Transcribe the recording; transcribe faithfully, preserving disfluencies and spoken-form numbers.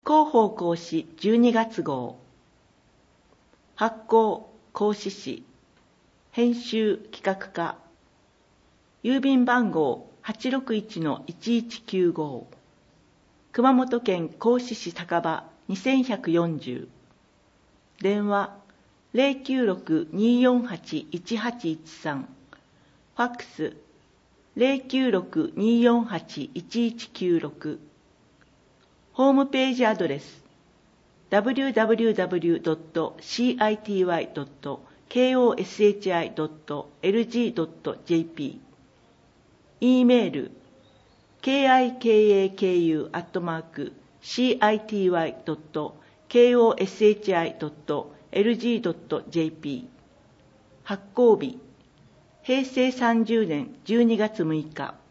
広報講師じゅうにがつ号、発行講師誌、編集企画課、郵便番号 はちろくいちのいちいちきゅうご、熊本県合志市高場にせんひゃくよんじゅう、電話 ゼロきゅうろく にーよんはち いちはちいちさん、ファックス ゼロきゅうろく にーよんはち いちいちきゅうろく、ホームページアドレス ダブリューダブリューダブリュードットシーアイティーワイドットコシドットエルジードットジェーピー、 E メール ケーアイケーエーケーユー アットマーク シーアイティーワイドットコシドットエルジードットジェーピー、 発行日平成さんじゅうねんじゅうにがつむいか。